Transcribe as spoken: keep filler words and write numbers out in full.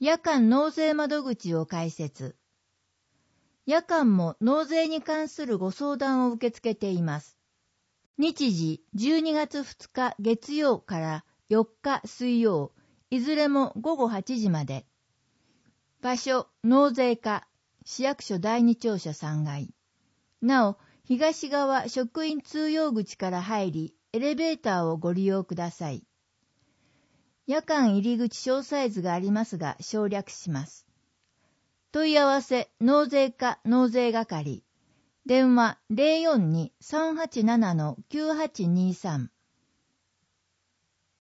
夜間納税窓口を開設。夜間も納税に関するご相談を受け付けています。日時じゅうにがつふつか月曜からよっか水曜、いずれもごごはちじまで。場所、納税課、市役所だいに庁舎さんがい。なお、東側職員通用口から入り、エレベーターをご利用ください。夜間入り口詳細図がありますが省略します。問い合わせ、納税課納税係。電話 ゼロよんに さんはちなな きゅうはちにさん